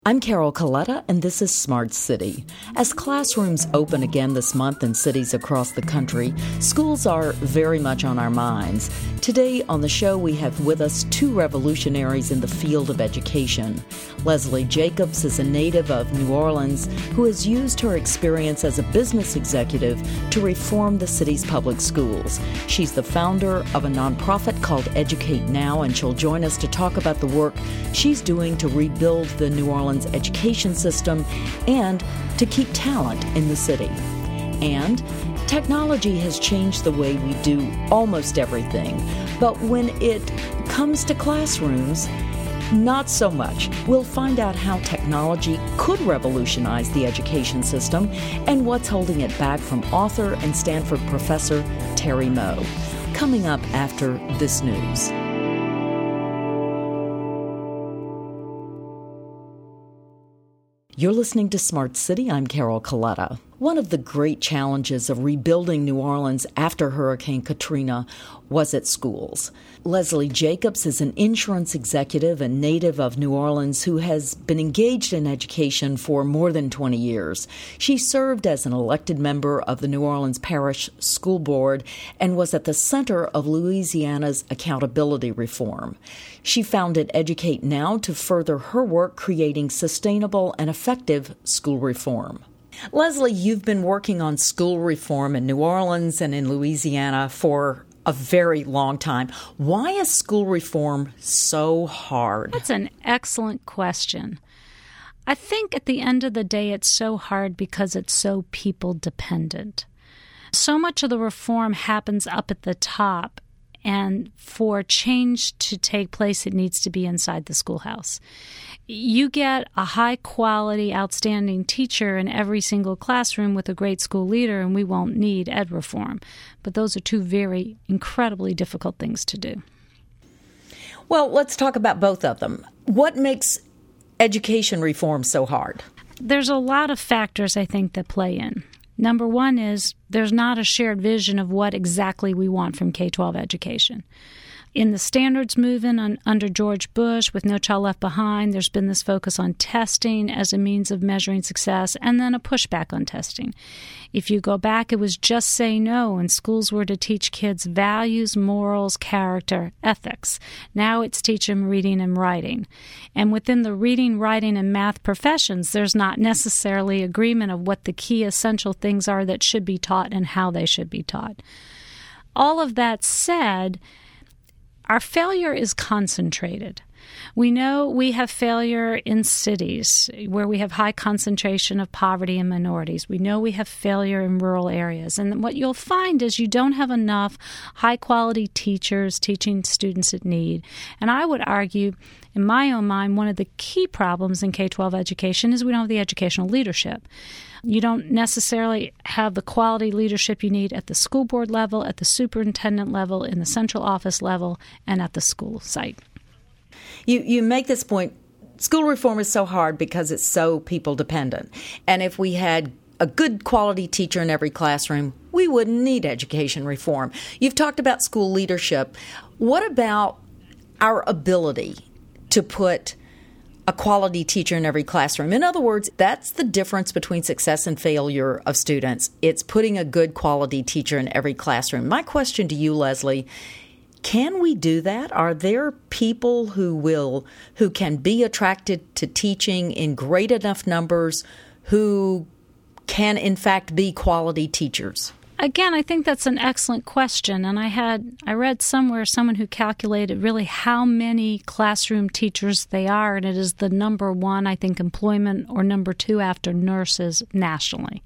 I'm Carol Coletta, and this is Smart City. As classrooms open again this month in cities across the country, schools are very much on our minds. Today on the show, we have with us two revolutionaries in the field of education. Leslie Jacobs is a native of New Orleans who has used her experience as a business executive to reform the city's public schools. She's the founder of a nonprofit called Educate Now, and she'll join us to talk about the work she's doing to rebuild the New Orleans education system and to keep talent in the city. And technology has changed the way we do almost everything, but when it comes to classrooms, not so much. We'll find out how technology could revolutionize the education system and what's holding it back from author and Stanford professor Terry Moe. Coming up after this news. You're listening to Smart City. I'm Carol Coletta. One of the great challenges of rebuilding New Orleans after Hurricane Katrina was its schools. Leslie Jacobs is an insurance executive and native of New Orleans who has been engaged in education for more than 20 years. She served as an elected member of the New Orleans Parish School Board and was at the center of Louisiana's accountability reform. She founded Educate Now to further her work creating sustainable and effective school reform. Leslie, you've been working on school reform in New Orleans and in Louisiana for a very long time. Why is school reform so hard? That's an excellent question. I think at the end of the day, it's so hard because it's so people dependent. So much of the reform happens up at the top, and for change to take place, it needs to be inside the schoolhouse. You get a high-quality, outstanding teacher in every single classroom with a great school leader, and we won't need ed reform. But those are two very incredibly difficult things to do. Well, let's talk about both of them. What makes education reform so hard? There's a lot of factors, I think, that play in. Number one is there's not a shared vision of what exactly we want from K-12 education. In the standards movement under George Bush with No Child Left Behind, there's been this focus on testing as a means of measuring success and then a pushback on testing. If you go back, it was just say no, and schools were to teach kids values, morals, character, ethics. Now it's teach them reading and writing. And within the reading, writing, and math professions, there's not necessarily agreement of what the key essential things are that should be taught and how they should be taught. All of that said, our failure is concentrated. We know we have failure in cities where we have high concentration of poverty and minorities. We know we have failure in rural areas. And what you'll find is you don't have enough high-quality teachers teaching students in need. And I would argue, in my own mind, one of the key problems in K-12 education is we don't have the educational leadership. You don't necessarily have the quality leadership you need at the school board level, at the superintendent level, in the central office level, and at the school site. You make this point, school reform is so hard because it's so people dependent. And if we had a good quality teacher in every classroom, we wouldn't need education reform. You've talked about school leadership. What about our ability to put a quality teacher in every classroom? In other words, that's the difference between success and failure of students. It's putting a good quality teacher in every classroom. My question to you, Leslie, can we do that? Are there people who can be attracted to teaching in great enough numbers who can, in fact, be quality teachers? Again, I think that's an excellent question, and I read somewhere someone who calculated really how many classroom teachers they are, and it is the number one, I think, employment or number two after nurses nationally.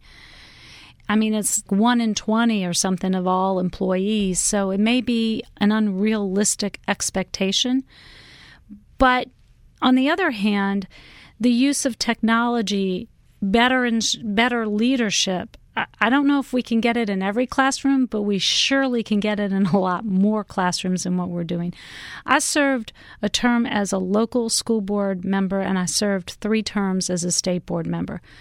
I mean, it's 1 in 20 or something of all employees, so it may be an unrealistic expectation. But on the other hand, the use of technology, better leadership, I don't know if we can get it in every classroom, but we surely can get it in a lot more classrooms than what we're doing. I served a term as a local school board member, and I served 3 terms as a state board member.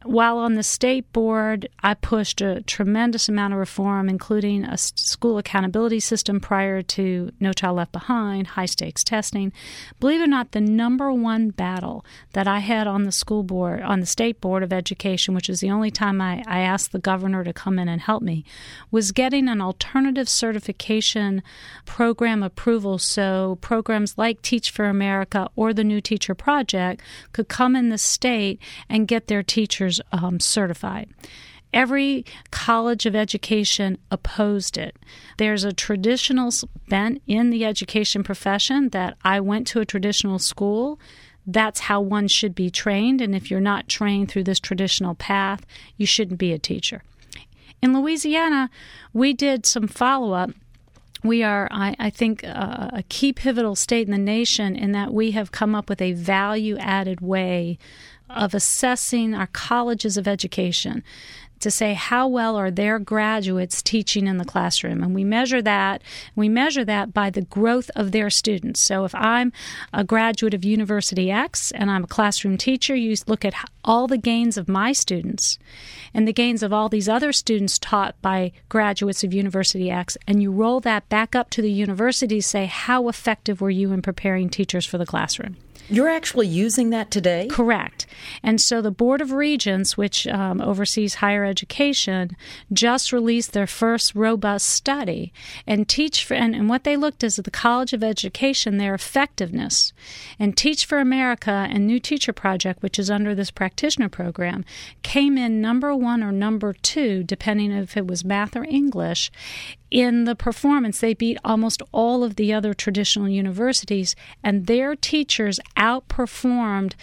While on the state board, I pushed a tremendous amount of reform, including a school accountability system prior to No Child Left Behind, high-stakes testing. Believe it or not, the number one battle that I had on the school board, on the State Board of Education, which is the only time I asked the governor to come in and help me, was getting an alternative certification program approval so programs like Teach for America or the New Teacher Project could come in the state and get their teachers certified. Every college of education opposed it. There's a traditional bent in the education profession that I went to a traditional school. That's how one should be trained, and if you're not trained through this traditional path, you shouldn't be a teacher. In Louisiana, we did some follow-up. We are, I think, a key pivotal state in the nation in that we have come up with a value-added way of assessing our colleges of education to say how well are their graduates teaching in the classroom. And we measure that by the growth of their students. So if I'm a graduate of University X and I'm a classroom teacher, you look at all the gains of my students and the gains of all these other students taught by graduates of University X, and you roll that back up to the university to say, how effective were you in preparing teachers for the classroom? You're actually using that today? Correct. And so the Board of Regents, which oversees higher education, just released their first robust study. And and what they looked is at the College of Education, their effectiveness. And Teach for America and New Teacher Project, which is under this practitioner program, came in number 1 or number 2, depending if it was math or English. In the performance, they beat almost all of the other traditional universities, and their teachers outperformed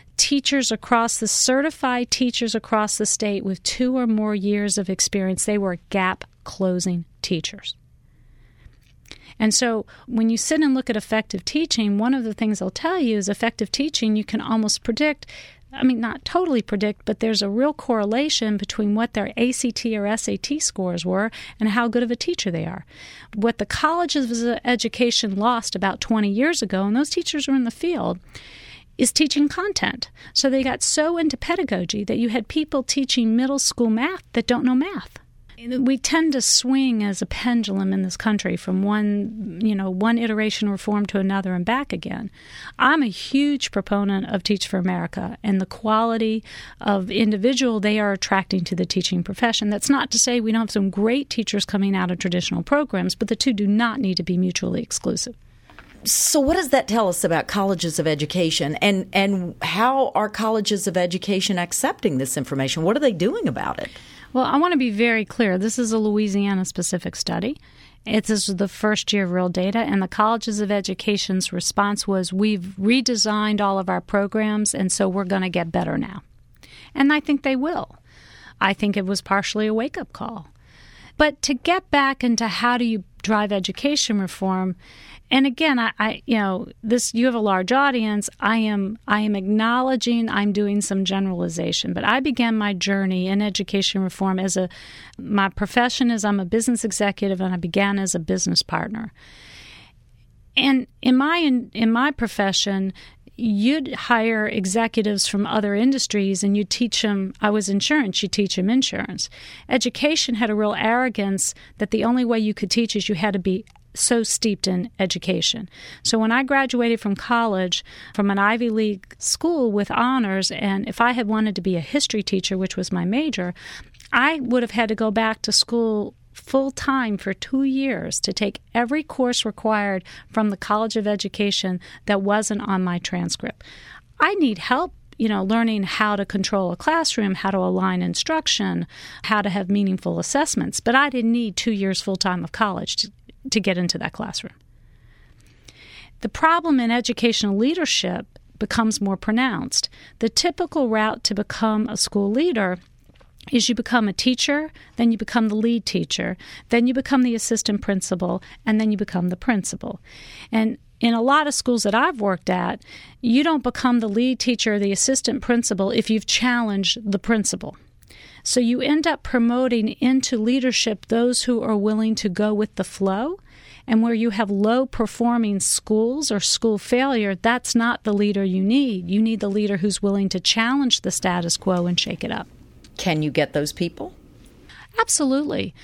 certified teachers across the state with 2 or more years of experience. They were gap-closing teachers. And so when you sit and look at effective teaching, one of the things they'll tell you is effective teaching you can almost predict. Not totally predict, but there's a real correlation between what their ACT or SAT scores were and how good of a teacher they are. What the colleges of education lost about 20 years ago, and those teachers were in the field, is teaching content. So they got so into pedagogy that you had people teaching middle school math that don't know math. We tend to swing as a pendulum in this country from one iteration of reform to another and back again. I'm a huge proponent of Teach for America and the quality of individual they are attracting to the teaching profession. That's not to say we don't have some great teachers coming out of traditional programs, but the two do not need to be mutually exclusive. So what does that tell us about colleges of education, and how are colleges of education accepting this information? What are they doing about it? Well, I want to be very clear. This is a Louisiana-specific study. This is the first year of real data, and the colleges of education's response was, we've redesigned all of our programs, and so we're going to get better now. And I think they will. I think it was partially a wake-up call. But to get back into how do you drive education reform, and again, you have a large audience. I am acknowledging I'm doing some generalization, but I began my journey in education reform my profession is I'm a business executive, and I began as a business partner. And in my profession, you'd hire executives from other industries and you'd teach them. I was insurance, you teach them insurance. Education had a real arrogance that the only way you could teach is you had to be so steeped in education. So when I graduated from college, from an Ivy League school with honors, and if I had wanted to be a history teacher, which was my major, I would have had to go back to school full-time for 2 years to take every course required from the College of Education that wasn't on my transcript. I need help, learning how to control a classroom, how to align instruction, how to have meaningful assessments, but I didn't need 2 years full-time of college to get into that classroom. The problem in educational leadership becomes more pronounced. The typical route to become a school leader is you become a teacher, then you become the lead teacher, then you become the assistant principal, and then you become the principal. And in a lot of schools that I've worked at, you don't become the lead teacher or the assistant principal if you've challenged the principal. So you end up promoting into leadership those who are willing to go with the flow And where you have low-performing schools or school failure, that's not the leader you need. You need the leader who's willing to challenge the status quo and shake it up. Can you get those people? Absolutely.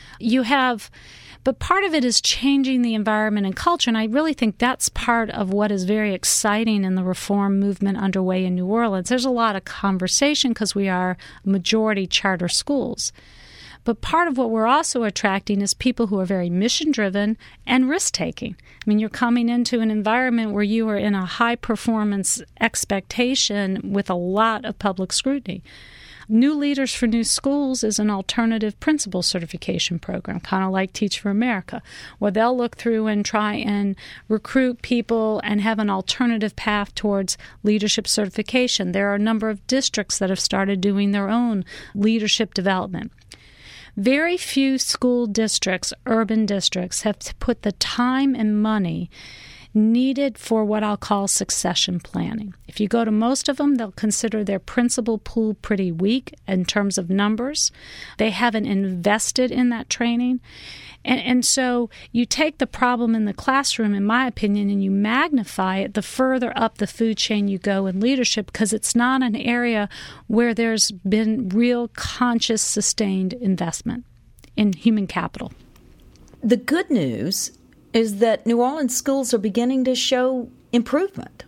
But part of it is changing the environment and culture, and I really think that's part of what is very exciting in the reform movement underway in New Orleans. There's a lot of conversation because we are majority charter schools. But part of what we're also attracting is people who are very mission-driven and risk-taking. I mean, you're coming into an environment where you are in a high-performance expectation with a lot of public scrutiny. New Leaders for New Schools is an alternative principal certification program, kind of like Teach for America, where they'll look through and try and recruit people and have an alternative path towards leadership certification. There are a number of districts that have started doing their own leadership development. Very few school districts, urban districts, have put the time and money needed for what I'll call succession planning. If you go to most of them, they'll consider their principal pool pretty weak in terms of numbers. They haven't invested in that training. And so you take the problem in the classroom, in my opinion, and you magnify it the further up the food chain you go in leadership, because it's not an area where there's been real conscious, sustained investment in human capital. The good news is that New Orleans schools are beginning to show improvement.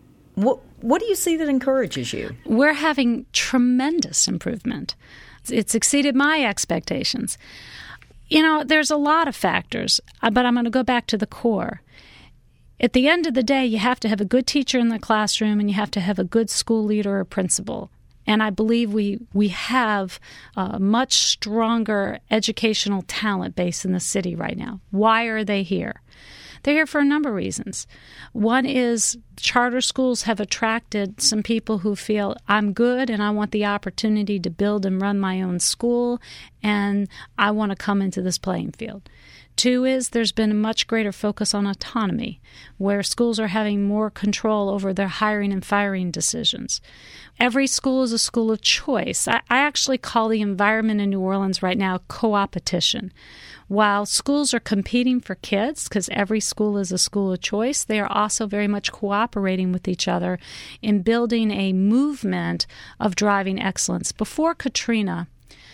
What do you see that encourages you? We're having tremendous improvement. It's exceeded my expectations. You know, there's a lot of factors, but I'm going to go back to the core. At the end of the day, you have to have a good teacher in the classroom, and you have to have a good school leader or principal. And I believe we have a much stronger educational talent base in the city right now. Why are they here? They're here for a number of reasons. One is charter schools have attracted some people who feel, I'm good and I want the opportunity to build and run my own school, and I want to come into this playing field. Two is there's been a much greater focus on autonomy, where schools are having more control over their hiring and firing decisions. Every school is a school of choice. I actually call the environment in New Orleans right now co-opetition. While schools are competing for kids, because every school is a school of choice, they are also very much cooperating with each other in building a movement of driving excellence. Before Katrina,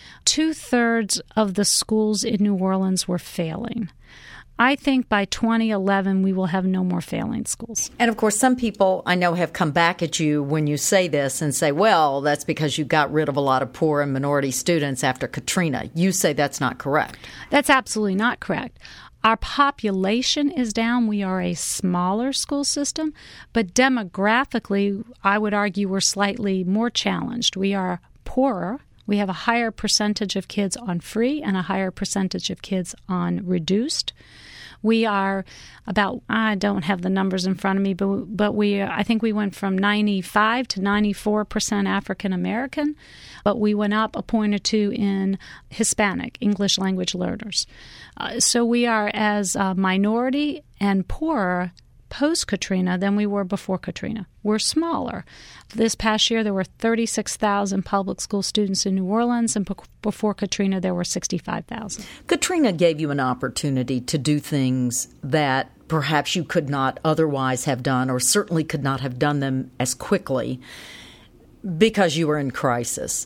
2/3 of the schools in New Orleans were failing. I think by 2011, we will have no more failing schools. And of course, some people I know have come back at you when you say this and say, well, that's because you got rid of a lot of poor and minority students after Katrina. You say that's not correct. That's absolutely not correct. Our population is down. We are a smaller school system, but demographically, I would argue we're slightly more challenged. We are poorer. We have a higher percentage of kids on free and a higher percentage of kids on reduced. We are about, I don't have the numbers in front of me, but I think we went from 95 to 94% African American, but we went up a point or two in Hispanic, English language learners. So we are as a minority and poorer post-Katrina than we were before Katrina. We're smaller. This past year, there were 36,000 public school students in New Orleans, and before Katrina, there were 65,000. Katrina gave you an opportunity to do things that perhaps you could not otherwise have done, or certainly could not have done them as quickly because you were in crisis.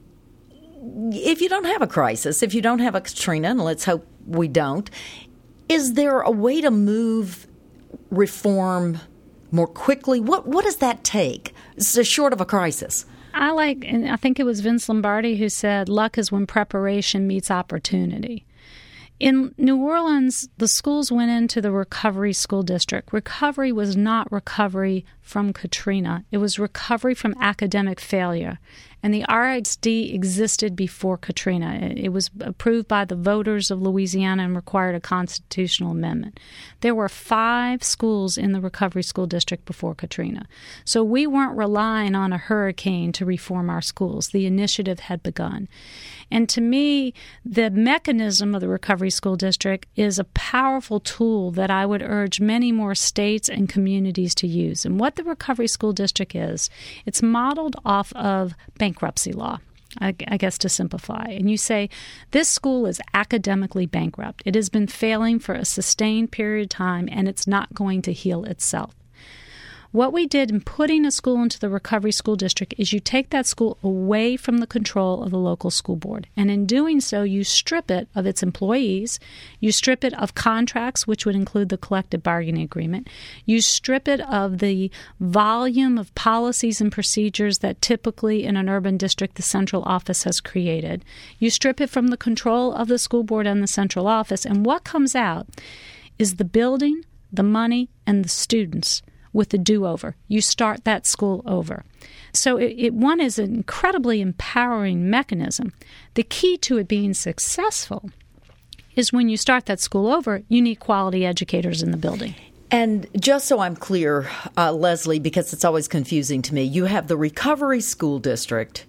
If you don't have a crisis, if you don't have a Katrina, and let's hope we don't, is there a way to move reform more quickly? What does that take? It's short of a crisis. And I think it was Vince Lombardi who said, luck is when preparation meets opportunity. In New Orleans, the schools went into the recovery school district. Recovery was not recovery from Katrina. It was recovery from academic failure. And the RxD existed before Katrina. It was approved by the voters of Louisiana and required a constitutional amendment. There were 5 schools in the recovery school district before Katrina. So we weren't relying on a hurricane to reform our schools. The initiative had begun. And to me, the mechanism of the recovery school district is a powerful tool that I would urge many more states and communities to use. And what the recovery school district is, it's modeled off of bankruptcy law. I guess to simplify, and you say, this school is academically bankrupt. It has been failing for a sustained period of time, and it's not going to heal itself. What we did in putting a school into the Recovery School District is you take that school away from the control of the local school board. And in doing so, you strip it of its employees. You strip it of contracts, which would include the collective bargaining agreement. You strip it of the volume of policies and procedures that typically in an urban district the central office has created. You strip it from the control of the school board and the central office. And what comes out is the building, the money, and the students with the do-over. You start that school over. So one is an incredibly empowering mechanism. The key to it being successful is when you start that school over, you need quality educators in the building. And just so I'm clear, Leslie, because it's always confusing to me, you have the Recovery School District,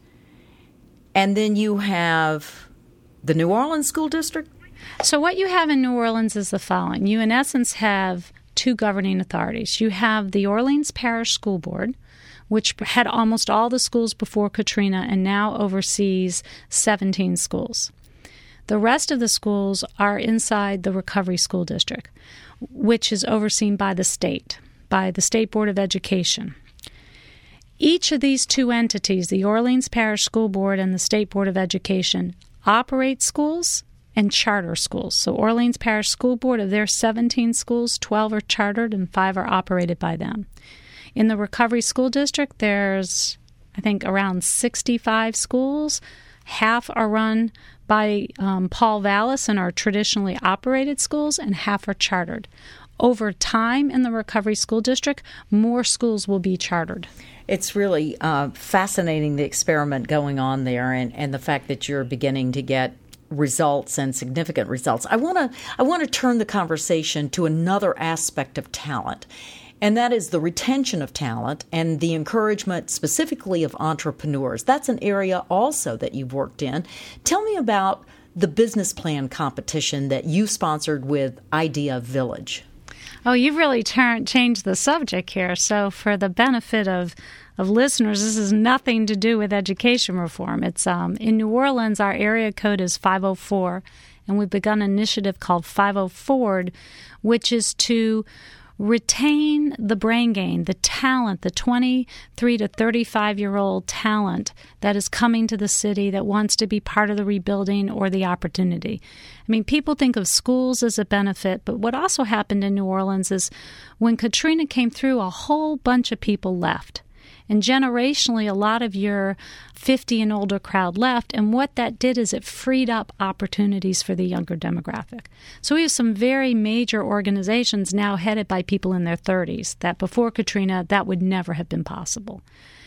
and then you have the New Orleans School District? So what you have in New Orleans is the following. You, in essence, have two governing authorities. You have the Orleans Parish School Board, which had almost all the schools before Katrina and now oversees 17 schools. The rest of the schools are inside the Recovery School District, which is overseen by the State Board of Education. Each of these two entities, the Orleans Parish School Board and the State Board of Education, operate schools and charter schools. So Orleans Parish School Board, of their 17 schools, 12 are chartered and 5 are operated by them. In the Recovery School District, there's, I think, around 65 schools. Half are run by Paul Vallis and are traditionally operated schools, and half are chartered. Over time in the Recovery School District, more schools will be chartered. It's really fascinating, the experiment going on there, and the fact that you're beginning to get results and significant results. I want to turn the conversation to another aspect of talent, and that is the retention of talent and the encouragement specifically of entrepreneurs. That's an area also that you've worked in. Tell me about the business plan competition that you sponsored with Idea Village. Oh, you've really changed the subject here. So for the benefit of listeners, this has nothing to do with education reform. It's in New Orleans, our area code is 504, and we've begun an initiative called 50 Forward, which is to retain the brain gain, the talent, the 23 to 35-year-old talent that is coming to the city that wants to be part of the rebuilding or the opportunity. I mean, people think of schools as a benefit, but what also happened in New Orleans is when Katrina came through, a whole bunch of people left. And generationally, a lot of your 50 and older crowd left, and what that did is it freed up opportunities for the younger demographic. So we have some very major organizations now headed by people in their 30s that before Katrina, that would never have been possible.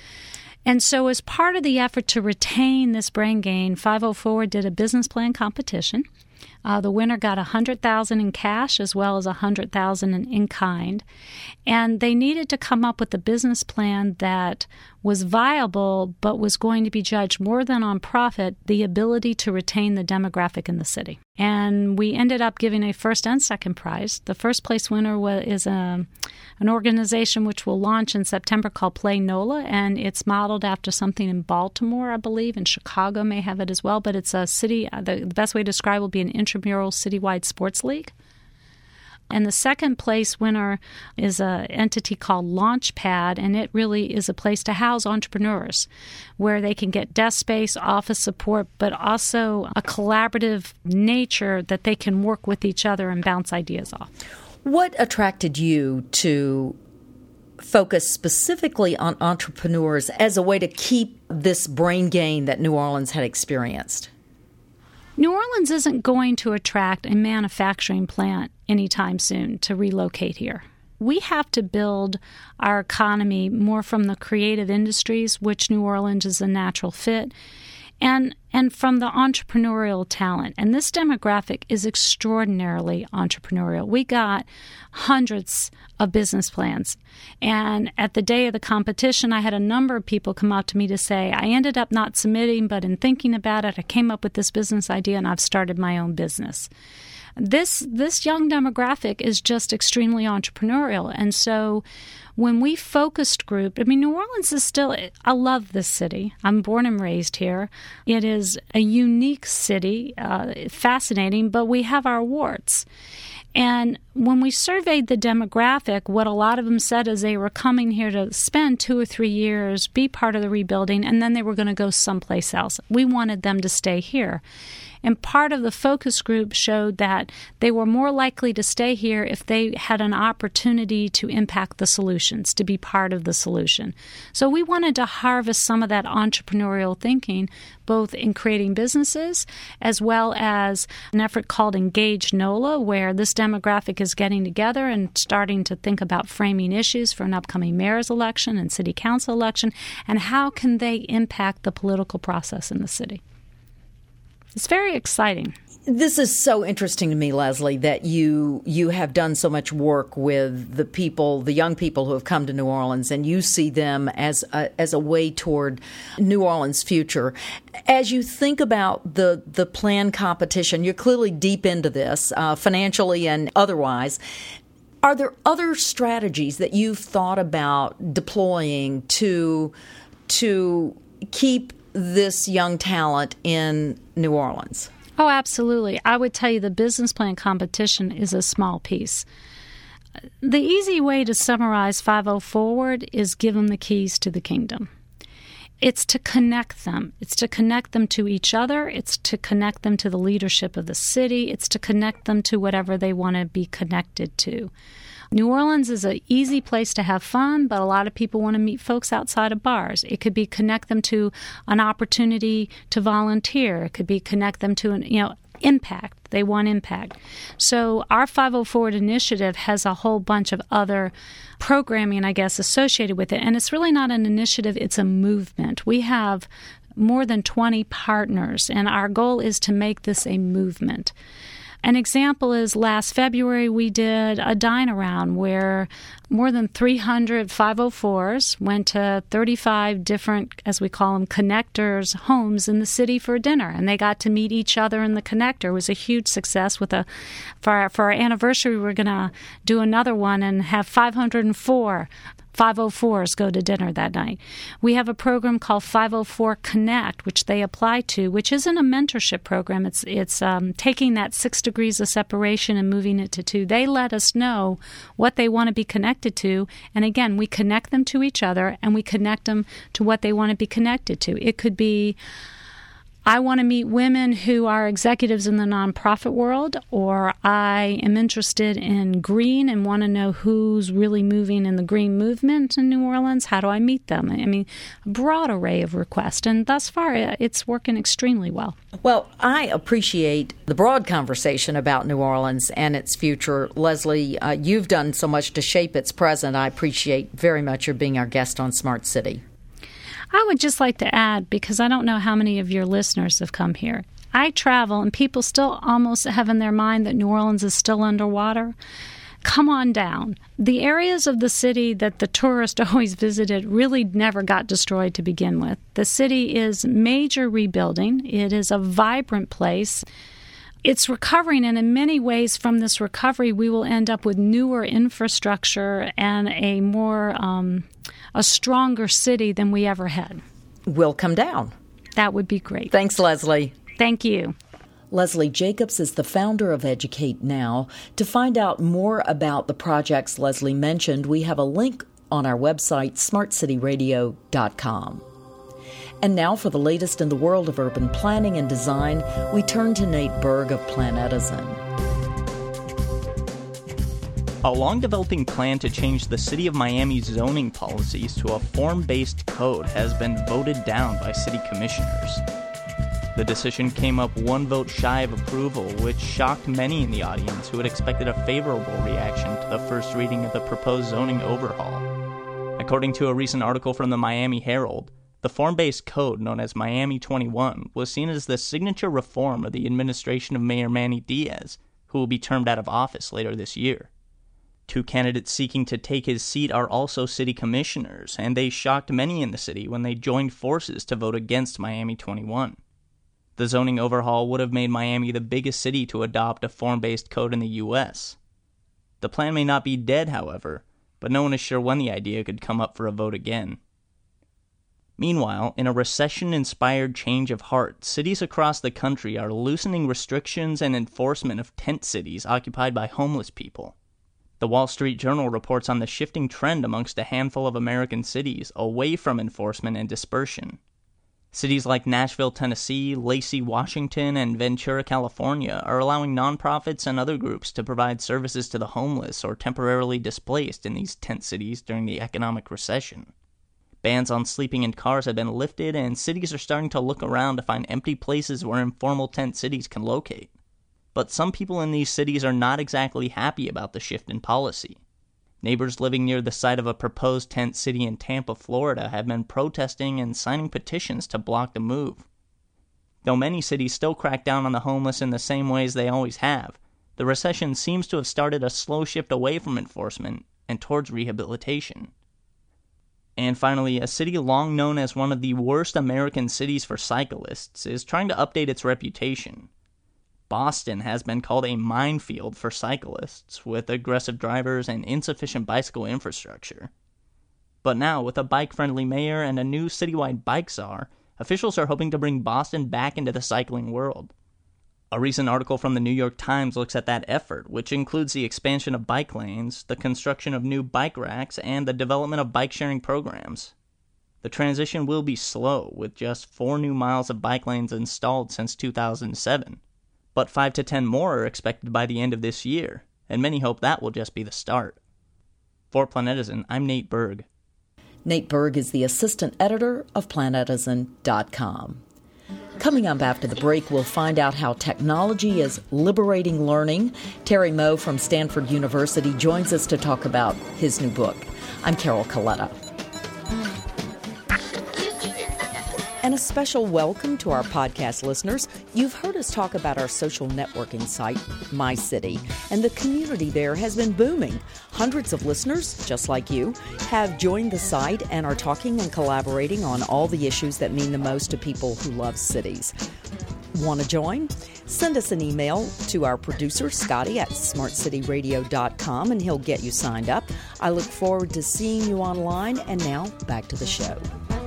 And so as part of the effort to retain this brain gain, 50 Forward did a business plan competition. The winner got $100,000 in cash as well as $100,000 in kind. And they needed to come up with a business plan that was viable but was going to be judged more than on profit, the ability to retain the demographic in the city. And we ended up giving a first and second prize. The first place winner is an organization which will launch in September called Play NOLA, and it's modeled after something in Baltimore, I believe, and Chicago may have it as well, but it's a city, the best way to describe it will be an intramural citywide sports league. And the second place winner is an entity called Launchpad, and it really is a place to house entrepreneurs where they can get desk space, office support, but also a collaborative nature that they can work with each other and bounce ideas off. What attracted you to focus specifically on entrepreneurs as a way to keep this brain gain that New Orleans had experienced? New Orleans isn't going to attract a manufacturing plant anytime soon to relocate here. We have to build our economy more from the creative industries, which New Orleans is a natural fit, and from the entrepreneurial talent. And this demographic is extraordinarily entrepreneurial. We got hundreds of business plans. And at the day of the competition, I had a number of people come up to me to say, I ended up not submitting, but in thinking about it, I came up with this business idea and I've started my own business. This young demographic is just extremely entrepreneurial. And so when we focused group, New Orleans is still, I love this city. I'm born and raised here. It is a unique city, fascinating, but we have our warts. And when we surveyed the demographic, what a lot of them said is they were coming here to spend 2 or 3 years, be part of the rebuilding, and then they were going to go someplace else. We wanted them to stay here. And part of the focus group showed that they were more likely to stay here if they had an opportunity to impact the solutions, to be part of the solution. So we wanted to harvest some of that entrepreneurial thinking, both in creating businesses as well as an effort called Engage NOLA, where this demographic is getting together and starting to think about framing issues for an upcoming mayor's election and city council election, and how can they impact the political process in the city. It's very exciting. This is so interesting to me, Leslie, that you have done so much work with the people, the young people who have come to New Orleans, and you see them as a way toward New Orleans' future. As you think about the planned competition, you're clearly deep into this, financially and otherwise. Are there other strategies that you've thought about deploying to keep this young talent in New Orleans? Oh, absolutely. I would tell you the business plan competition is a small piece. The easy way to summarize 5-0 Forward is give them the keys to the kingdom. It's to connect them. It's to connect them to each other. It's to connect them to the leadership of the city. It's to connect them to whatever they want to be connected to. New Orleans is an easy place to have fun, but a lot of people want to meet folks outside of bars. It could be connect them to an opportunity to volunteer. It could be connect them to impact. They want impact. So our 5-0 Forward initiative has a whole bunch of other programming, I guess, associated with it. And it's really not an initiative, it's a movement. We have more than 20 partners, and our goal is to make this a movement. An example is last February we did a dine-around where more than 300 504s went to 35 different, as we call them, connectors' homes in the city for dinner, and they got to meet each other in the connector. It was a huge success. For our anniversary, we're going to do another one and have 504 504s go to dinner that night. We have a program called 504 Connect, which they apply to, which isn't a mentorship program. It's taking that 6 degrees of separation and moving it to 2. They let us know what they want to be connected to, and again, we connect them to each other, and we connect them to what they want to be connected to. It could be, I want to meet women who are executives in the nonprofit world, or I am interested in green and want to know who's really moving in the green movement in New Orleans. How do I meet them? A broad array of requests, and thus far it's working extremely well. Well, I appreciate the broad conversation about New Orleans and its future. Leslie, you've done so much to shape its present. I appreciate very much your being our guest on Smart City. I would just like to add, because I don't know how many of your listeners have come here, I travel and people still almost have in their mind that New Orleans is still underwater. Come on down. The areas of the city that the tourist always visited really never got destroyed to begin with. The city is major rebuilding. It is a vibrant place. It's recovering, and in many ways from this recovery, we will end up with newer infrastructure and a more a stronger city than we ever had. We'll come down. That would be great. Thanks, Leslie. Thank you. Leslie Jacobs is the founder of Educate Now. To find out more about the projects Leslie mentioned, we have a link on our website, smartcityradio.com. And now for the latest in the world of urban planning and design, we turn to Nate Berg of Planetizen. A long-developing plan to change the City of Miami's zoning policies to a form-based code has been voted down by city commissioners. The decision came up one vote shy of approval, which shocked many in the audience who had expected a favorable reaction to the first reading of the proposed zoning overhaul. According to a recent article from the Miami Herald, the form-based code, known as Miami 21, was seen as the signature reform of the administration of Mayor Manny Diaz, who will be termed out of office later this year. 2 candidates seeking to take his seat are also city commissioners, and they shocked many in the city when they joined forces to vote against Miami 21. The zoning overhaul would have made Miami the biggest city to adopt a form-based code in the U.S. The plan may not be dead, however, but no one is sure when the idea could come up for a vote again. Meanwhile, in a recession-inspired change of heart, cities across the country are loosening restrictions and enforcement of tent cities occupied by homeless people. The Wall Street Journal reports on the shifting trend amongst a handful of American cities away from enforcement and dispersion. Cities like Nashville, Tennessee, Lacey, Washington, and Ventura, California are allowing nonprofits and other groups to provide services to the homeless or temporarily displaced in these tent cities during the economic recession. Bans on sleeping in cars have been lifted, and cities are starting to look around to find empty places where informal tent cities can locate. But some people in these cities are not exactly happy about the shift in policy. Neighbors living near the site of a proposed tent city in Tampa, Florida, have been protesting and signing petitions to block the move. Though many cities still crack down on the homeless in the same ways they always have, the recession seems to have started a slow shift away from enforcement and towards rehabilitation. And finally, a city long known as one of the worst American cities for cyclists is trying to update its reputation. Boston has been called a minefield for cyclists, with aggressive drivers and insufficient bicycle infrastructure. But now, with a bike-friendly mayor and a new citywide bike czar, officials are hoping to bring Boston back into the cycling world. A recent article from the New York Times looks at that effort, which includes the expansion of bike lanes, the construction of new bike racks, and the development of bike-sharing programs. The transition will be slow, with just 4 new miles of bike lanes installed since 2007. But 5 to 10 more are expected by the end of this year, and many hope that will just be the start. For Planetizen, I'm Nate Berg. Nate Berg is the assistant editor of Planetizen.com. Coming up after the break, we'll find out how technology is liberating learning. Terry Moe from Stanford University joins us to talk about his new book. I'm Carol Coletta. And a special welcome to our podcast listeners. You've heard us talk about our social networking site, MyCity, and the community there has been booming. Hundreds of listeners, just like you, have joined the site and are talking and collaborating on all the issues that mean the most to people who love cities. Want to join? Send us an email to our producer, Scotty, at smartcityradio.com, and he'll get you signed up. I look forward to seeing you online. And now, back to the show.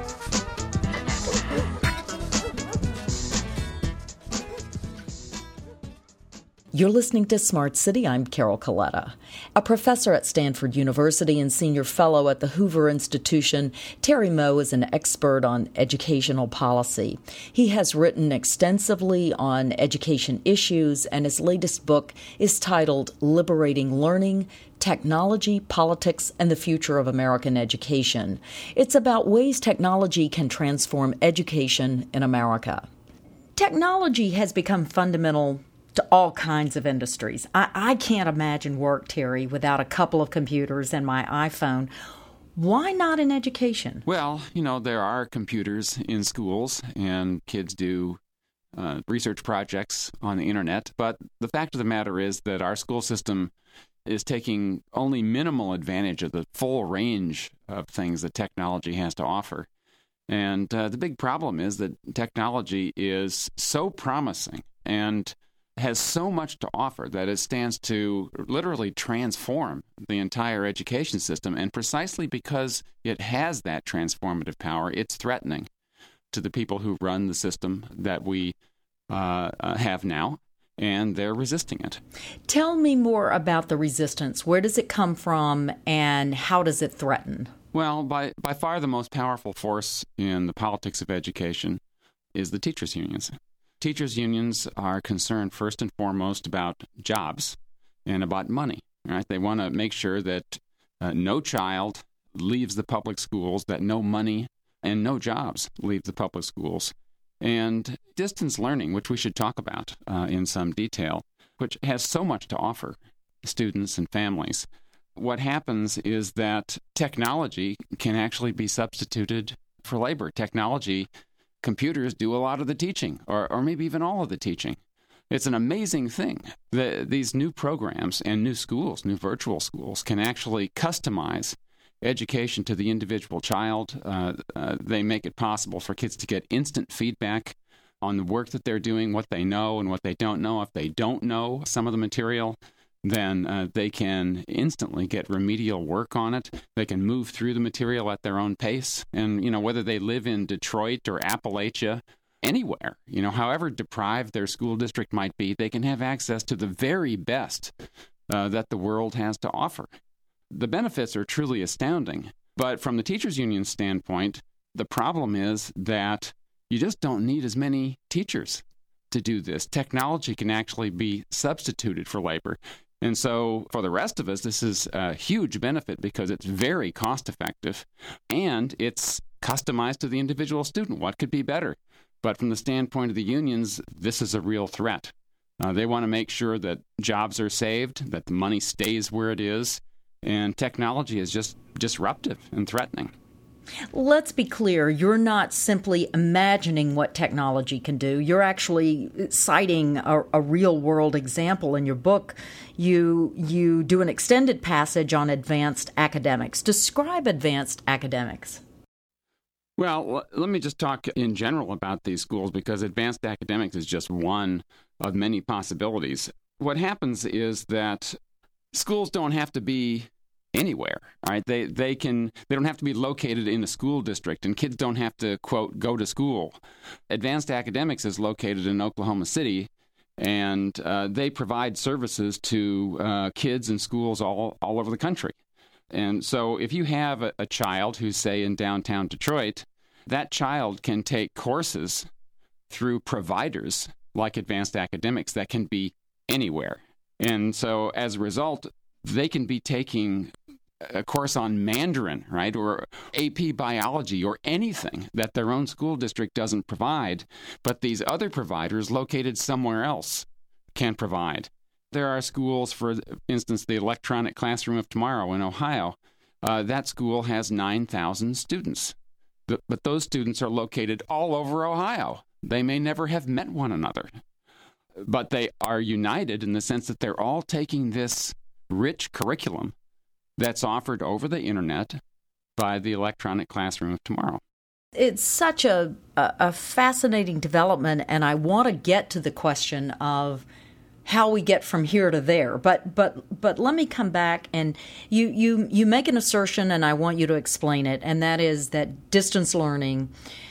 You're listening to Smart City. I'm Carol Coletta. A professor at Stanford University and senior fellow at the Hoover Institution, Terry Moe is an expert on educational policy. He has written extensively on education issues, and his latest book is titled Liberating Learning, Technology, Politics, and the Future of American Education. It's about ways technology can transform education in America. Technology has become fundamental to all kinds of industries. I can't imagine work, Terry, without a couple of computers and my iPhone. Why not in education? Well, there are computers in schools, and kids do research projects on the internet. But the fact of the matter is that our school system is taking only minimal advantage of the full range of things that technology has to offer. And the big problem is that technology is so promising and has so much to offer that it stands to literally transform the entire education system. And precisely because it has that transformative power, it's threatening to the people who run the system that we have now, and they're resisting it. Tell me more about the resistance. Where does it come from, and how does it threaten? Well, by far the most powerful force in the politics of education is the teachers' unions. Teachers' unions are concerned first and foremost about jobs and about money. Right? They want to make sure that no child leaves the public schools, that no money and no jobs leave the public schools. And distance learning, which we should talk about in some detail, which has so much to offer students and families. What happens is that technology can actually be substituted for labor. Computers do a lot of the teaching, or maybe even all of the teaching. It's an amazing thing that these new programs and new schools, new virtual schools, can actually customize education to the individual child. They make it possible for kids to get instant feedback on the work that they're doing, what they know and what they don't know. If they don't know some of the material, then they can instantly get remedial work on it. They can move through the material at their own pace. And, whether they live in Detroit or Appalachia, anywhere, however deprived their school district might be, they can have access to the very best that the world has to offer. The benefits are truly astounding. But from the teachers' union standpoint, the problem is that you just don't need as many teachers to do this. Technology can actually be substituted for labor. And so for the rest of us, this is a huge benefit because it's very cost effective and it's customized to the individual student. What could be better? But from the standpoint of the unions, this is a real threat. They want to make sure that jobs are saved, that the money stays where it is, and technology is just disruptive and threatening. Let's be clear, you're not simply imagining what technology can do. You're actually citing a real-world example in your book. You do an extended passage on advanced academics. Describe advanced academics. Well, let me just talk in general about these schools because advanced academics is just one of many possibilities. What happens is that schools don't have to be anywhere, right? They don't have to be located in a school district, and kids don't have to, quote, go to school. Advanced Academics is located in Oklahoma City, and they provide services to kids in schools all over the country. And so if you have a child who's, say, in downtown Detroit, that child can take courses through providers like Advanced Academics that can be anywhere. And so as a result, they can be taking a course on Mandarin, right, or AP biology or anything that their own school district doesn't provide, but these other providers located somewhere else can provide. There are schools, for instance, the Electronic Classroom of Tomorrow in Ohio. That school has 9,000 students, but those students are located all over Ohio. They may never have met one another, but they are united in the sense that they're all taking this rich curriculum that's offered over the internet by the Electronic Classroom of Tomorrow. It's such a fascinating development, and I want to get to the question of how we get from here to there. But let me come back, and you make an assertion, and I want you to explain it, and that is that distance learning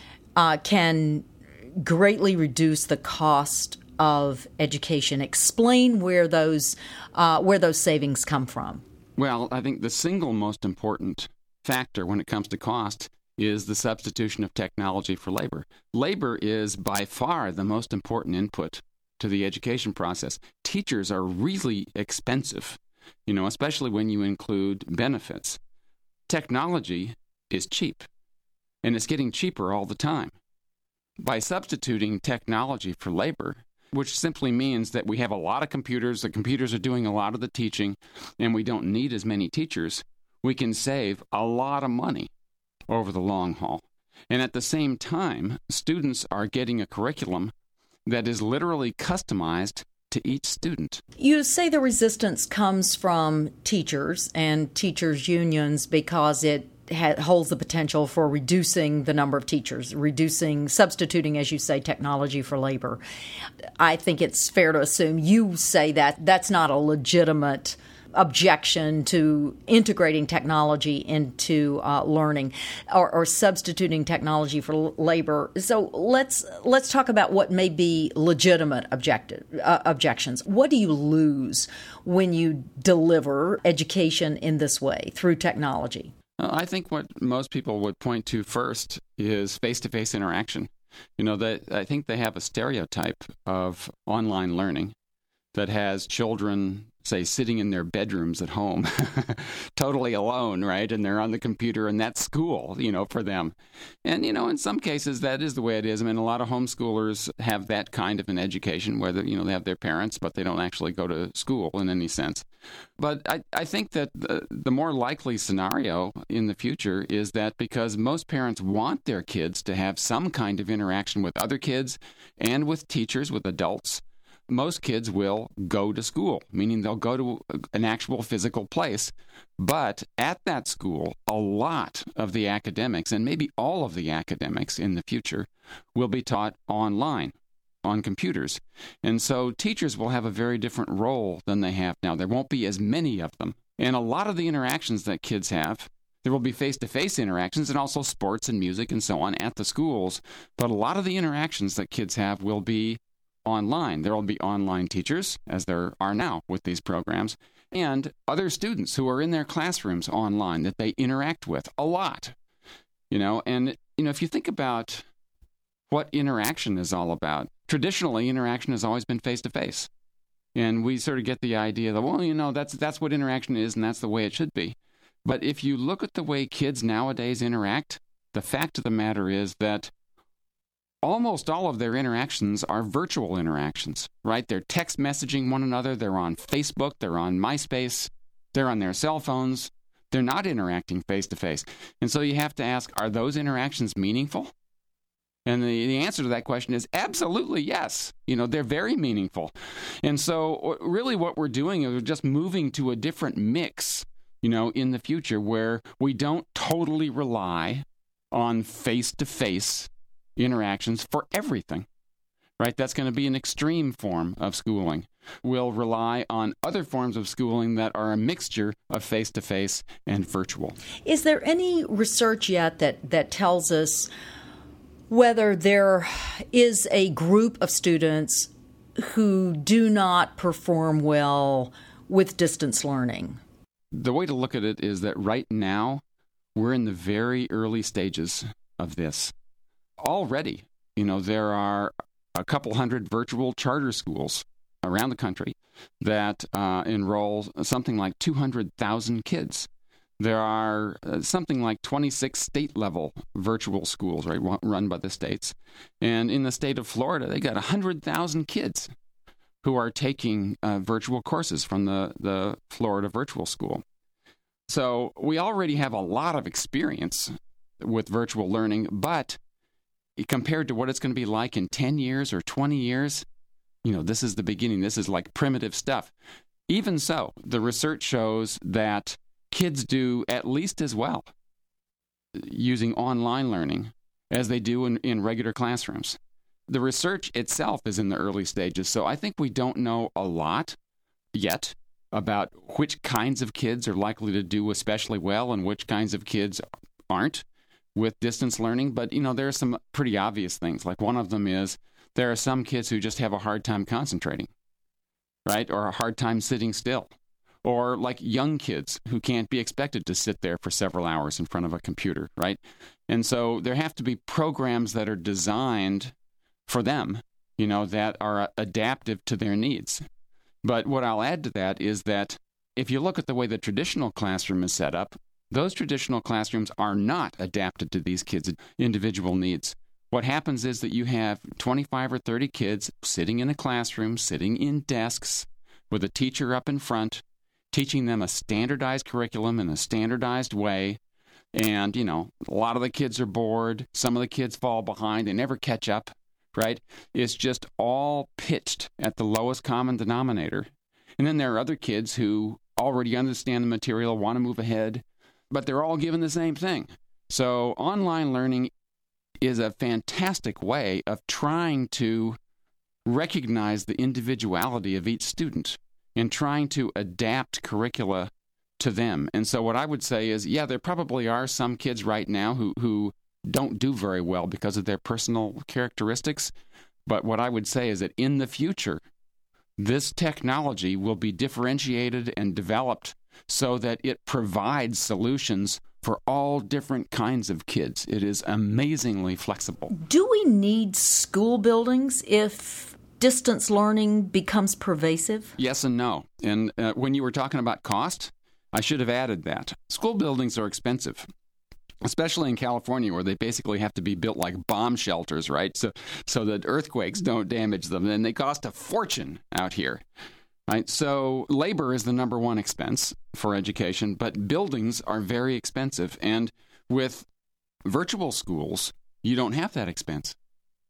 can greatly reduce the cost of education. Explain where those savings come from. Well, I think the single most important factor when it comes to cost is the substitution of technology for labor. Labor is by far the most important input to the education process. Teachers are really expensive, especially when you include benefits. Technology is cheap, and it's getting cheaper all the time. By substituting technology for labor, which simply means that we have a lot of computers, the computers are doing a lot of the teaching, and we don't need as many teachers, we can save a lot of money over the long haul. And at the same time, students are getting a curriculum that is literally customized to each student. You say the resistance comes from teachers and teachers' unions because it holds the potential for reducing the number of teachers, substituting, as you say, technology for labor. I think it's fair to assume you say that that's not a legitimate objection to integrating technology into learning or substituting technology for labor. So let's talk about what may be legitimate objections. What do you lose when you deliver education in this way through technology? I think what most people would point to first is face-to-face interaction. I think they have a stereotype of online learning that has children, say, sitting in their bedrooms at home, totally alone, right? And they're on the computer, and that's school, for them. And, in some cases, that is the way it is. I mean, a lot of homeschoolers have that kind of an education where, they have their parents, but they don't actually go to school in any sense. But I think that the more likely scenario in the future is that because most parents want their kids to have some kind of interaction with other kids and with teachers, with adults, most kids will go to school, meaning they'll go to an actual physical place. But at that school, a lot of the academics, and maybe all of the academics in the future, will be taught online, on computers. And so teachers will have a very different role than they have now. There won't be as many of them. And a lot of the interactions that kids have, there will be face-to-face interactions and also sports and music and so on at the schools. But a lot of the interactions that kids have will be online. There will be online teachers, as there are now with these programs, and other students who are in their classrooms online that they interact with a lot. And if you think about what interaction is all about, traditionally, interaction has always been face-to-face. And we sort of get the idea that, that's what interaction is, and that's the way it should be. But if you look at the way kids nowadays interact, the fact of the matter is that almost all of their interactions are virtual interactions, right? They're text messaging one another. They're on Facebook. They're on MySpace. They're on their cell phones. They're not interacting face-to-face. And so you have to ask, are those interactions meaningful? And the answer to that question is absolutely yes. They're very meaningful. And so really what we're doing is we're just moving to a different mix, in the future where we don't totally rely on face-to-face interactions for everything, right? That's going to be an extreme form of schooling. We'll rely on other forms of schooling that are a mixture of face-to-face and virtual. Is there any research yet that tells us whether there is a group of students who do not perform well with distance learning? The way to look at it is that right now, we're in the very early stages of this. Already, there are a couple hundred virtual charter schools around the country that enroll something like 200,000 kids. There are something like 26 state-level virtual schools, right, run by the states. And in the state of Florida, they got 100,000 kids who are taking virtual courses from the Florida Virtual School. So we already have a lot of experience with virtual learning, but compared to what it's going to be like in 10 years or 20 years, this is the beginning. This is like primitive stuff. Even so, the research shows that kids do at least as well using online learning as they do in regular classrooms. The research itself is in the early stages, so I think we don't know a lot yet about which kinds of kids are likely to do especially well and which kinds of kids aren't with distance learning. But, there are some pretty obvious things. Like one of them is there are some kids who just have a hard time concentrating, right, or a hard time sitting still. Or like young kids who can't be expected to sit there for several hours in front of a computer, right? And so there have to be programs that are designed for them, that are adaptive to their needs. But what I'll add to that is that if you look at the way the traditional classroom is set up, those traditional classrooms are not adapted to these kids' individual needs. What happens is that you have 25 or 30 kids sitting in a classroom, sitting in desks with a teacher up in front, teaching them a standardized curriculum in a standardized way. And, a lot of the kids are bored. Some of the kids fall behind. They never catch up, right? It's just all pitched at the lowest common denominator. And then there are other kids who already understand the material, want to move ahead, but they're all given the same thing. So online learning is a fantastic way of trying to recognize the individuality of each student and trying to adapt curricula to them. And so what I would say is, there probably are some kids right now who don't do very well because of their personal characteristics. But what I would say is that in the future, this technology will be differentiated and developed so that it provides solutions for all different kinds of kids. It is amazingly flexible. Do we need school buildings if distance learning becomes pervasive? Yes and no. And when you were talking about cost, I should have added that. School buildings are expensive, especially in California, where they basically have to be built like bomb shelters, right? So that earthquakes don't damage them. And they cost a fortune out here, right? So labor is the number one expense for education, but buildings are very expensive. And with virtual schools, you don't have that expense.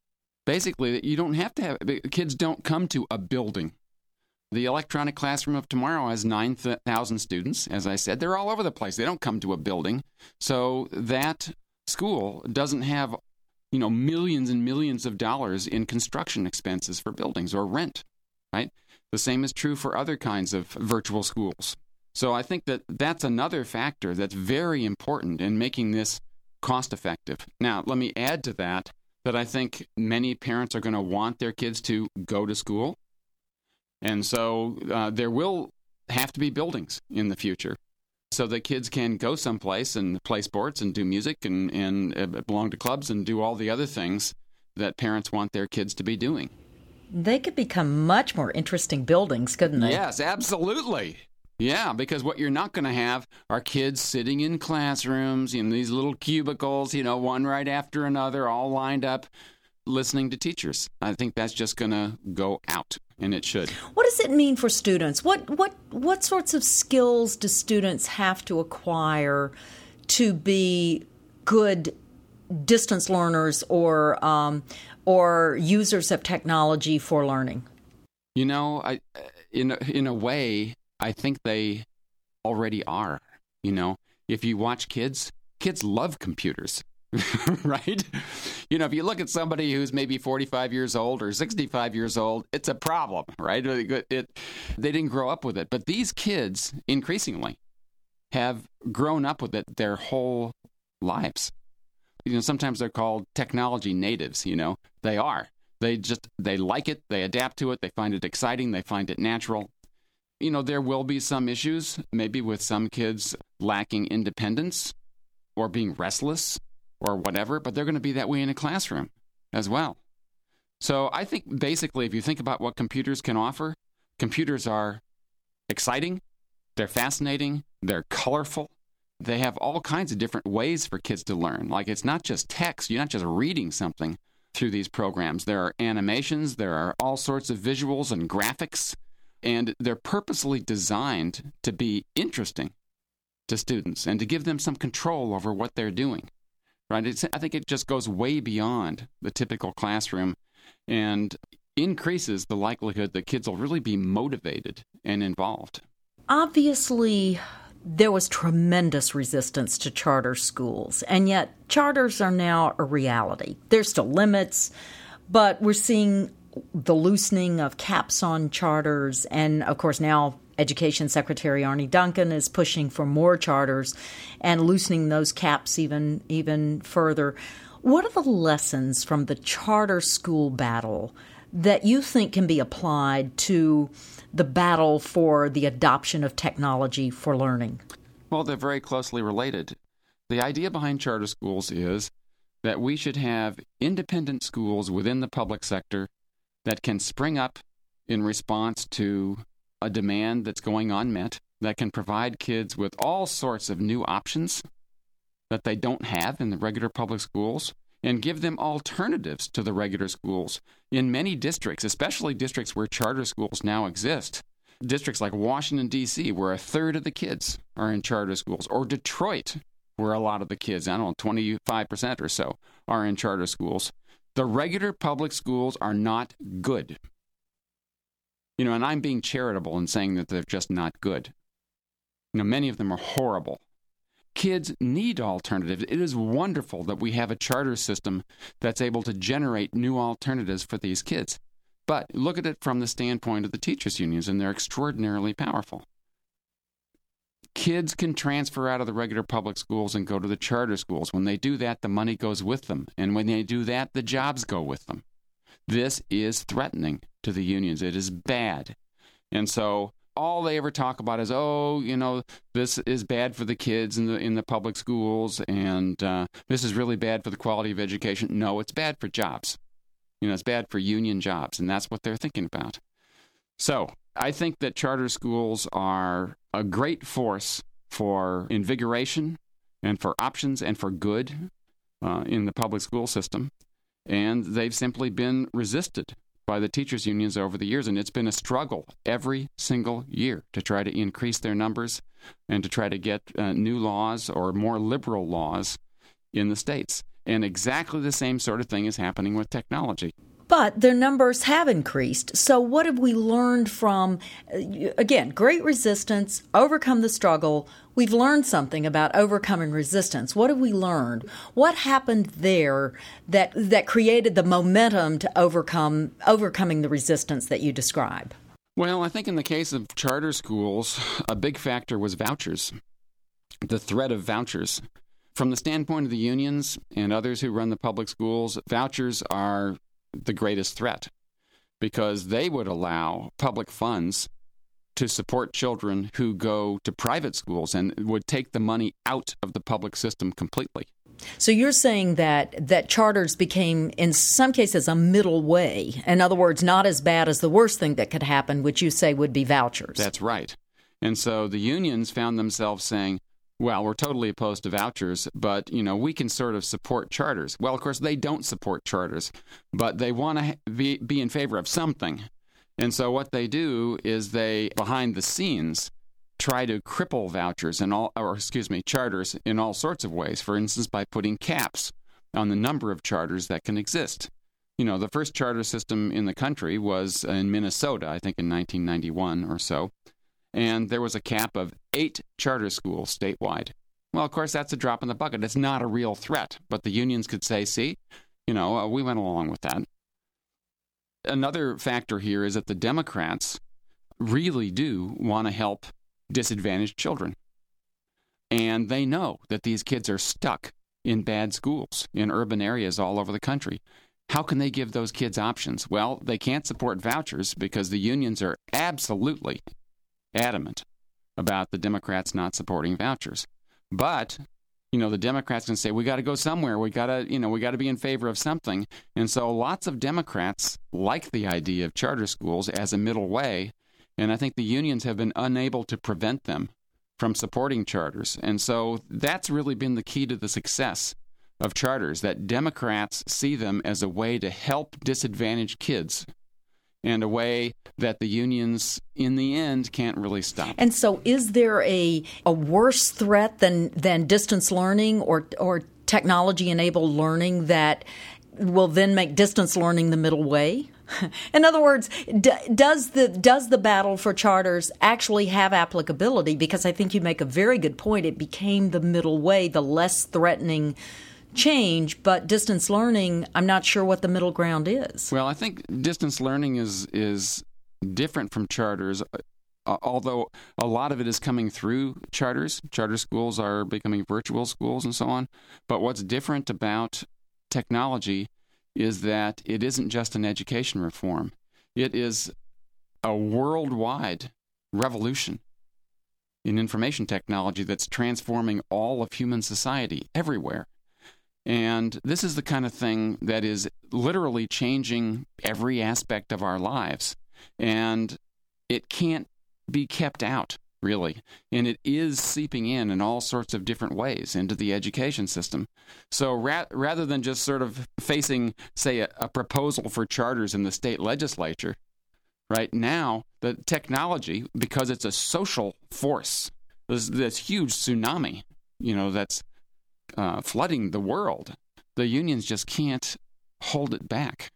basically, you don't have to have, kids don't come to a building. The electronic classroom of tomorrow has 9,000 students. As I said, they're all over the place. They don't come to a building. So that school doesn't have, millions and millions of dollars in construction expenses for buildings or rent, right? The same is true for other kinds of virtual schools. So I think that that's another factor that's very important in making this cost effective. Now, let me add to that I think many parents are going to want their kids to go to school. And so there will have to be buildings in the future so that kids can go someplace and play sports and do music and belong to clubs and do all the other things that parents want their kids to be doing. They could become much more interesting buildings, couldn't they? Yes, absolutely. Yeah, because what you're not going to have are kids sitting in classrooms in these little cubicles, one right after another, all lined up, listening to teachers. I think that's just going to go out, and it should. What does it mean for students? What sorts of skills do students have to acquire to be good distance learners or users of technology for learning? In a way, I think they already are. If you watch kids love computers, right? If you look at somebody who's maybe 45 years old or 65 years old, it's a problem, right? They didn't grow up with it. But these kids, increasingly, have grown up with it their whole lives. Sometimes they're called technology natives, They are. They like it, they adapt to it, they find it exciting, they find it natural. There will be some issues, maybe with some kids lacking independence or being restless or whatever, but they're going to be that way in a classroom as well. So I think basically if you think about what computers can offer, computers are exciting, they're fascinating, they're colorful, they have all kinds of different ways for kids to learn. Like it's not just text, you're not just reading something through these programs. There are animations, there are all sorts of visuals and graphics. And they're purposely designed to be interesting to students and to give them some control over what they're doing, right? I think it just goes way beyond the typical classroom and increases the likelihood that kids will really be motivated and involved. Obviously, there was tremendous resistance to charter schools, and yet charters are now a reality. There's still limits, but we're seeing the loosening of caps on charters. And, of course, now Education Secretary Arne Duncan is pushing for more charters and loosening those caps even further. What are the lessons from the charter school battle that you think can be applied to the battle for the adoption of technology for learning? Well, they're very closely related. The idea behind charter schools is that we should have independent schools within the public sector that can spring up in response to a demand that's going unmet, that can provide kids with all sorts of new options that they don't have in the regular public schools, and give them alternatives to the regular schools. In many districts, especially districts where charter schools now exist, districts like Washington, D.C., where a third of the kids are in charter schools, or Detroit, where a lot of the kids, 25% or so, are in charter schools. The regular public schools are not good. And I'm being charitable in saying that they're just not good. Many of them are horrible. Kids need alternatives. It is wonderful that we have a charter system that's able to generate new alternatives for these kids. But look at it from the standpoint of the teachers' unions, and they're extraordinarily powerful. Kids can transfer out of the regular public schools and go to the charter schools. When they do that, the money goes with them. And when they do that, the jobs go with them. This is threatening to the unions. It is bad. And so all they ever talk about is, this is bad for the kids in the public schools, and this is really bad for the quality of education. No, it's bad for jobs. It's bad for union jobs, and that's what they're thinking about. So I think that charter schools are a great force for invigoration and for options and for good in the public school system. And they've simply been resisted by the teachers' unions over the years. And it's been a struggle every single year to try to increase their numbers and to try to get new laws or more liberal laws in the states. And exactly the same sort of thing is happening with technology. But their numbers have increased. So what have we learned from, again, great resistance, overcome the struggle? We've learned something about overcoming resistance. What have we learned? What happened there that created the momentum to overcoming the resistance that you describe? Well, I think in the case of charter schools, a big factor was vouchers, the threat of vouchers. From the standpoint of the unions and others who run the public schools, vouchers are the greatest threat because they would allow public funds to support children who go to private schools and would take the money out of the public system completely. So you're saying that charters became, in some cases, a middle way. In other words, not as bad as the worst thing that could happen, which you say would be vouchers. That's right. And so the unions found themselves saying, well, we're totally opposed to vouchers, but, we can sort of support charters. Well, of course, they don't support charters, but they want to be in favor of something. And so what they do is they, behind the scenes, try to cripple charters in all sorts of ways. For instance, by putting caps on the number of charters that can exist. The first charter system in the country was in Minnesota, I think in 1991 or so. And there was a cap of 8 charter schools statewide. Well, of course, that's a drop in the bucket. It's not a real threat. But the unions could say, see, we went along with that. Another factor here is that the Democrats really do want to help disadvantaged children. And they know that these kids are stuck in bad schools in urban areas all over the country. How can they give those kids options? Well, they can't support vouchers because the unions are absolutely adamant about the Democrats not supporting vouchers. But, the Democrats can say, we got to go somewhere. We got to be in favor of something. And so lots of Democrats like the idea of charter schools as a middle way. And I think the unions have been unable to prevent them from supporting charters. And so that's really been the key to the success of charters, that Democrats see them as a way to help disadvantaged kids and a way that the unions, in the end, can't really stop. And so is there a worse threat than distance learning or technology-enabled learning that will then make distance learning the middle way? In other words, does the battle for charters actually have applicability? Because I think you make a very good point. It became the middle way, the less threatening change, but distance learning, I'm not sure what the middle ground is. Well, I think distance learning is different from charters, although a lot of it is coming through charters. Charter schools are becoming virtual schools and so on. But what's different about technology is that it isn't just an education reform. It is a worldwide revolution in information technology that's transforming all of human society everywhere. And this is the kind of thing that is literally changing every aspect of our lives. And it can't be kept out, really. And it is seeping in all sorts of different ways into the education system. So rather than just sort of facing, say, a proposal for charters in the state legislature, right now, the technology, because it's a social force, this huge tsunami, that's flooding the world, the unions just can't hold it back.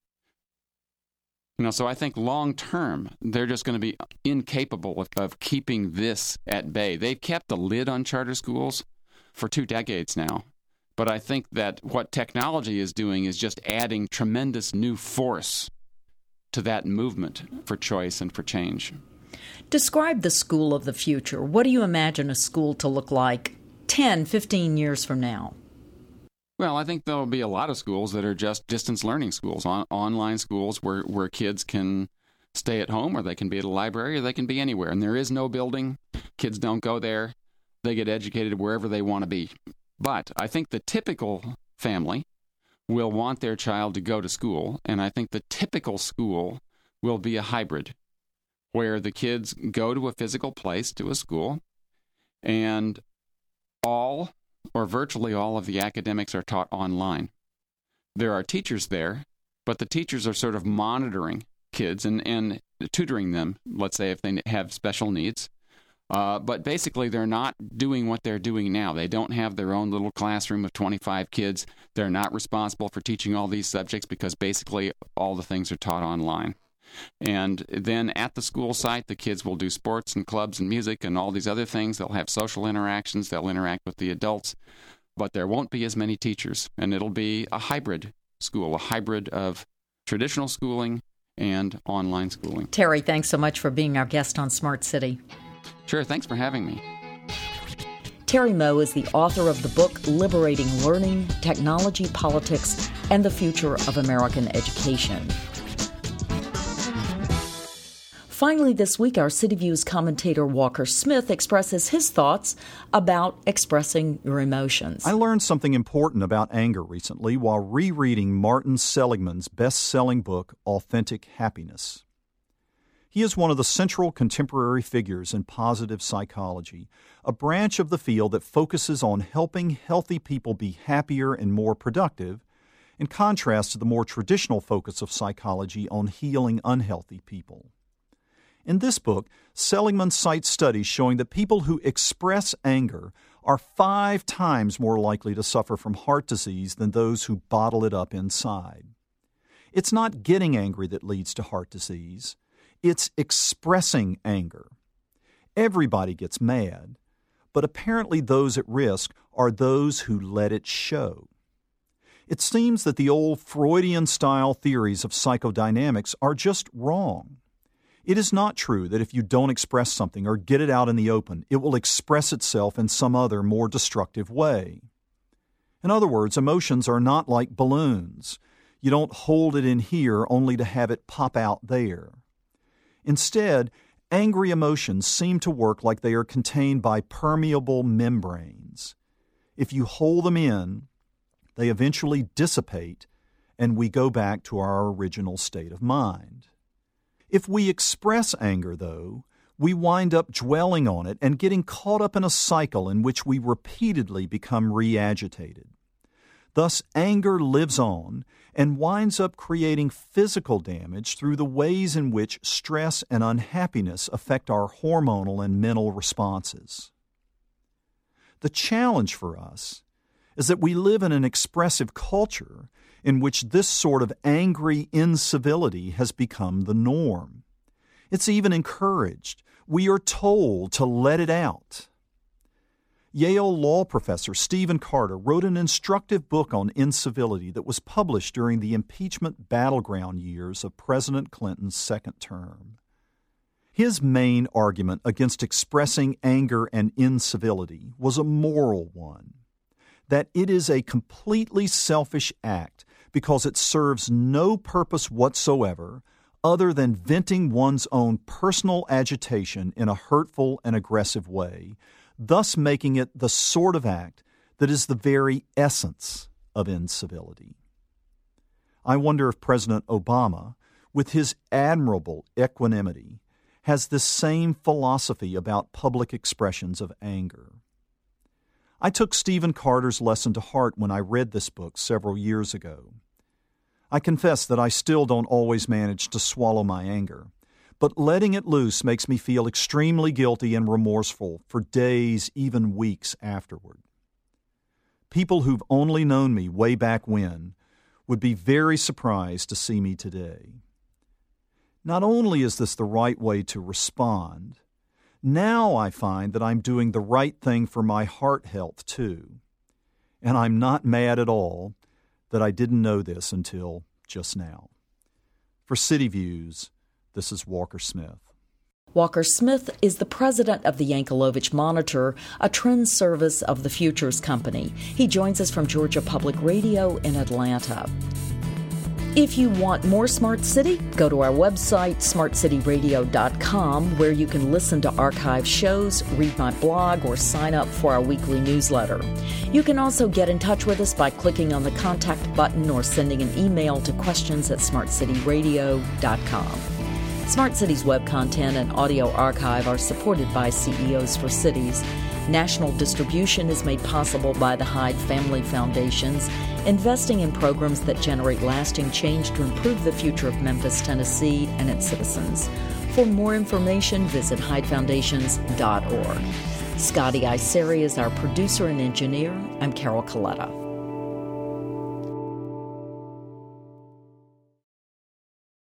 So I think long term, they're just going to be incapable of keeping this at bay. They've kept the lid on charter schools for 2 decades now. But I think that what technology is doing is just adding tremendous new force to that movement for choice and for change. Describe the school of the future. What do you imagine a school to look like 10, 15 years from now? Well, I think there'll be a lot of schools that are just distance learning schools, online schools where kids can stay at home, or they can be at a library, or they can be anywhere. And there is no building. Kids don't go there. They get educated wherever they want to be. But I think the typical family will want their child to go to school, and I think the typical school will be a hybrid, where the kids go to a physical place, to a school, and all or virtually all of the academics are taught online. There are teachers there, but the teachers are sort of monitoring kids and tutoring them, let's say if they have special needs, But basically, they're not doing what they're doing now. They don't have their own little classroom of 25 kids. They're not responsible for teaching all these subjects because basically all the things are taught online. And then at the school site, the kids will do sports and clubs and music and all these other things. They'll have social interactions. They'll interact with the adults. But there won't be as many teachers. And it'll be a hybrid school, a hybrid of traditional schooling and online schooling. Terry, thanks so much for being our guest on Smart City. Sure, thanks for having me. Terry Moe is the author of the book Liberating Learning, Technology, Politics, and the Future of American Education. Finally, this week, our City Views commentator Walker Smith expresses his thoughts about expressing your emotions. I learned something important about anger recently while rereading Martin Seligman's best-selling book, Authentic Happiness. He is one of the central contemporary figures in positive psychology, a branch of the field that focuses on helping healthy people be happier and more productive, in contrast to the more traditional focus of psychology on healing unhealthy people. In this book, Seligman cites studies showing that people who express anger are 5 times more likely to suffer from heart disease than those who bottle it up inside. It's not getting angry that leads to heart disease. It's expressing anger. Everybody gets mad, but apparently those at risk are those who let it show. It seems that the old Freudian-style theories of psychodynamics are just wrong. It is not true that if you don't express something or get it out in the open, it will express itself in some other, more destructive way. In other words, emotions are not like balloons. You don't hold it in here only to have it pop out there. Instead, angry emotions seem to work like they are contained by permeable membranes. If you hold them in, they eventually dissipate, and we go back to our original state of mind. If we express anger, though, we wind up dwelling on it and getting caught up in a cycle in which we repeatedly become re-agitated. Thus, anger lives on and winds up creating physical damage through the ways in which stress and unhappiness affect our hormonal and mental responses. The challenge for us is that we live in an expressive culture in which this sort of angry incivility has become the norm. It's even encouraged. We are told to let it out. Yale law professor Stephen Carter wrote an instructive book on incivility that was published during the impeachment battleground years of President Clinton's second term. His main argument against expressing anger and incivility was a moral one, that it is a completely selfish act because it serves no purpose whatsoever other than venting one's own personal agitation in a hurtful and aggressive way, thus making it the sort of act that is the very essence of incivility. I wonder if President Obama, with his admirable equanimity, has this same philosophy about public expressions of anger. I took Stephen Carter's lesson to heart when I read this book several years ago. I confess that I still don't always manage to swallow my anger, but letting it loose makes me feel extremely guilty and remorseful for days, even weeks afterward. People who've only known me way back when would be very surprised to see me today. Not only is this the right way to respond, now I find that I'm doing the right thing for my heart health, too. And I'm not mad at all that I didn't know this until just now. For City Views, this is Walker Smith. Walker Smith is the president of the Yankelovich Monitor, a trend service of the Futures Company. He joins us from Georgia Public Radio in Atlanta. If you want more Smart City, go to our website, smartcityradio.com, where you can listen to archive shows, read my blog, or sign up for our weekly newsletter. You can also get in touch with us by clicking on the contact button or sending an email to questions@smartcityradio.com. Smart City's web content and audio archive are supported by CEOs for Cities. National distribution is made possible by the Hyde Family Foundations, investing in programs that generate lasting change to improve the future of Memphis, Tennessee, and its citizens. For more information, visit HydeFoundations.org. Scotty Iseri is our producer and engineer. I'm Carol Coletta.